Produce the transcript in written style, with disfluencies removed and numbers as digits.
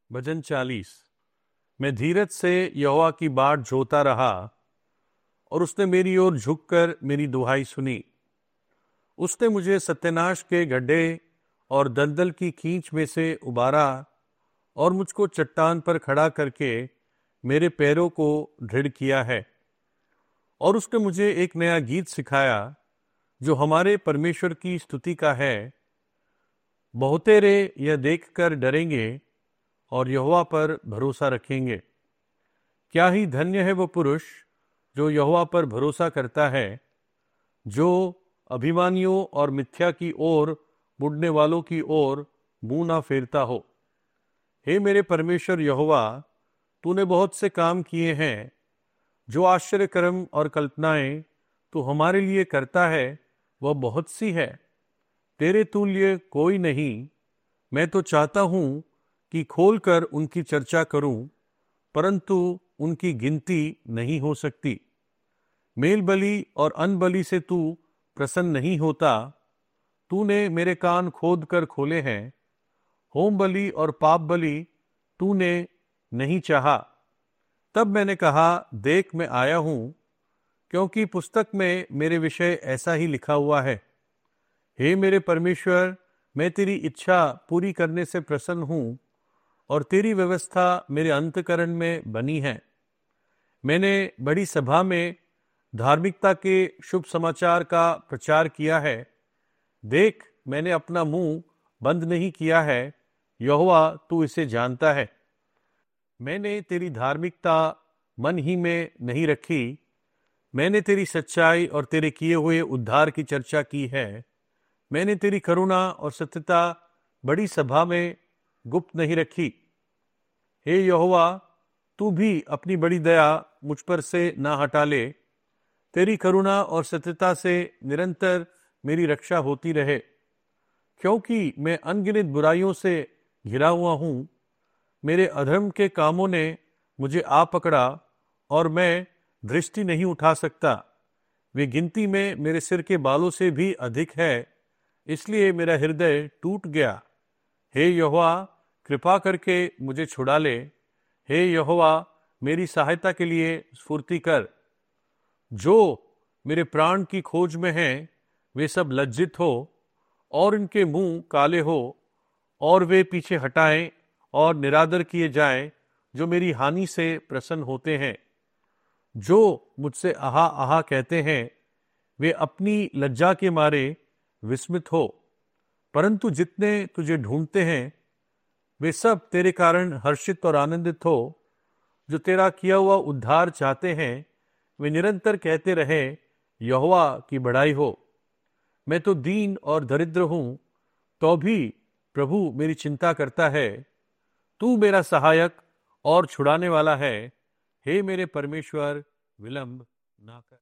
भजन 40। मैं धीरज से यहोवा की बाट जोता रहा और उसने मेरी ओर झुककर मेरी दुहाई सुनी। उसने मुझे सत्यानाश के गड्ढे और दलदल की खींच में से उबारा और मुझको चट्टान पर खड़ा करके मेरे पैरों को दृढ़ किया है। और उसने मुझे एक नया गीत सिखाया जो हमारे परमेश्वर की स्तुति का है। बहुतेरे यह देखकर डरेंगे और यहोवा पर भरोसा रखेंगे। क्या ही धन्य है वो पुरुष जो यहोवा पर भरोसा करता है, जो अभिमानियों और मिथ्या की ओर मुड़ने वालों की ओर मुंह ना फेरता हो। हे मेरे परमेश्वर यहोवा, तूने बहुत से काम किए हैं। जो आश्चर्य कर्म और कल्पनाएं तू हमारे लिए करता है वह बहुत सी है। तेरे तुल्य कोई नहीं। मैं तो चाहता हूं कि खोलकर उनकी चर्चा करूं, परंतु उनकी गिनती नहीं हो सकती। मेल बलि और अन्न बलि से तू प्रसन्न नहीं होता। तूने मेरे कान खोद कर खोले हैं। होम बलि और पाप बलि तूने नहीं चाहा। तब मैंने कहा, देख मैं आया हूं, क्योंकि पुस्तक में मेरे विषय ऐसा ही लिखा हुआ है। हे मेरे परमेश्वर, मैं तेरी इच्छा पूरी करने से प्रसन्न हूं और तेरी व्यवस्था मेरे अंतःकरण में बनी है। मैंने बड़ी सभा में धार्मिकता के शुभ समाचार का प्रचार किया है। देख, मैंने अपना मुंह बंद नहीं किया है। यहोवा, तू इसे जानता है। मैंने तेरी धार्मिकता मन ही में नहीं रखी। मैंने तेरी सच्चाई और तेरे किए हुए उद्धार की चर्चा की है। मैंने तेरी करुणा और सत्यता बड़ी सभा में गुप्त नहीं रखी। हे यहोवा, तू भी अपनी बड़ी दया मुझ पर से ना हटा ले। तेरी करुणा और सत्यता से निरंतर मेरी रक्षा होती रहे, क्योंकि मैं अनगिनत बुराइयों से घिरा हुआ हूं। मेरे अधर्म के कामों ने मुझे आ पकड़ा और मैं दृष्टि नहीं उठा सकता। वे गिनती में मेरे सिर के बालों से भी अधिक है, इसलिए मेरा हृदय टूट गया। हे यहोवा, कृपा करके मुझे छुड़ा ले। हे यहोवा, मेरी सहायता के लिए स्फूर्ति कर। जो मेरे प्राण की खोज में हैं, वे सब लज्जित हो और इनके मुंह काले हो, और वे पीछे हटाएं और निरादर किए जाएं जो मेरी हानि से प्रसन्न होते हैं। जो मुझसे आहा आहा कहते हैं, वे अपनी लज्जा के मारे विस्मित हो। परंतु जितने तुझे ढूंढते हैं, वे सब तेरे कारण हर्षित और आनंदित हो। जो तेरा किया हुआ उद्धार चाहते हैं, वे निरंतर कहते रहे, यहोवा की बड़ाई हो। मैं तो दीन और दरिद्र हूं, तो भी प्रभु मेरी चिंता करता है। तू मेरा सहायक और छुड़ाने वाला है। हे मेरे परमेश्वर, विलंब ना कर।